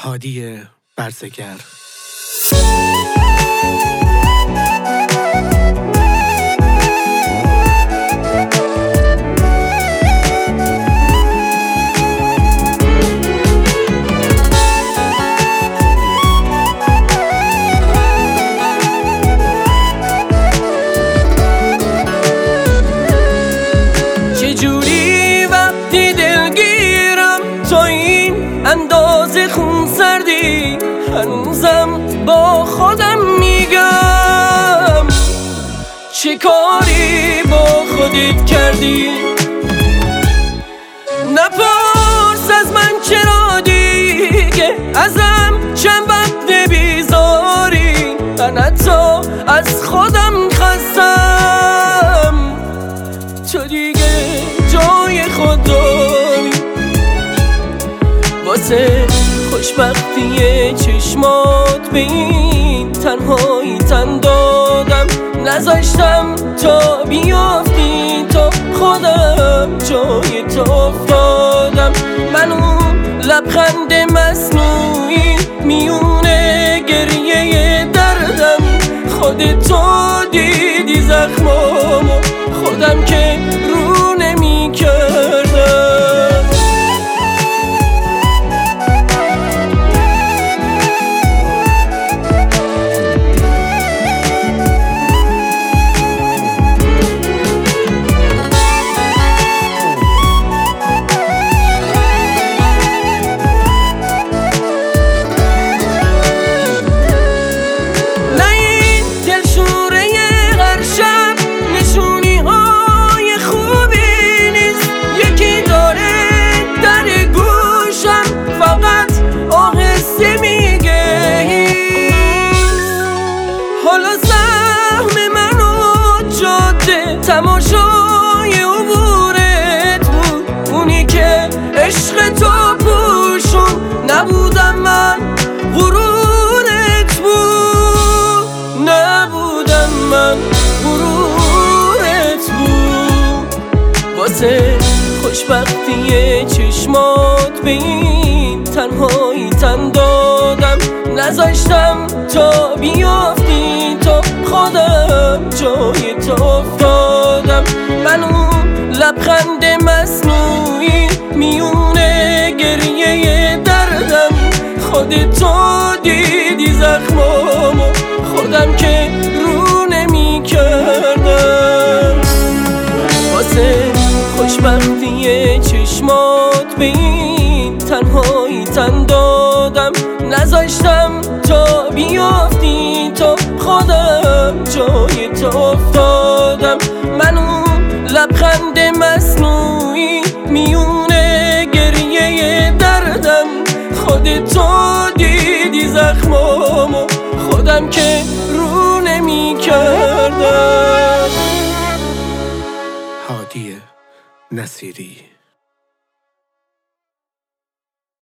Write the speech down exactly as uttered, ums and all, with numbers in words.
هادی برزگر. چجوری وقتی دلگیرم تو این اندازه خون سردی، هنوزم با خودم میگم چه کاری با خودت کردی. نپرس از من چرا دیگه ازم چند وقت بیزاری، من حتی از خودم خستم، تو دیگه جای خود داری. واسه خوشبختی چشمات به این تنهایی تن دادم، نذاشتم تا بیافتی تو خودم جای تو افتادم. من اون لبخند مصنوعی میونه گریه دردم، خودتو دیدی زخمامو خودم که رو نمی کردم. تماشای عبورت بود، اونی که عشق تو پوشون نبودم من، غرورت بود. نبودم من، غرورت بود. واسه خوشبختی چشمات به این تنهایی تن دادم، نذاشتم تا بیافتی تو خودم جای تو افتادم. من اون لبخند مصنوعی میونه گریه دردم، خودتو دیدی زخمامو خودم که رو نمی کردم. واسه خوشبختی چشمات به این تنهایی تن دادم، نذاشتم تا بیافتی تو خودم جای تو افتادم. من اون لبخند مصنوعی میونه گریه دردم، خودتو دیدی زخمامو خودم که رو نمی کردم. هادی نصیری.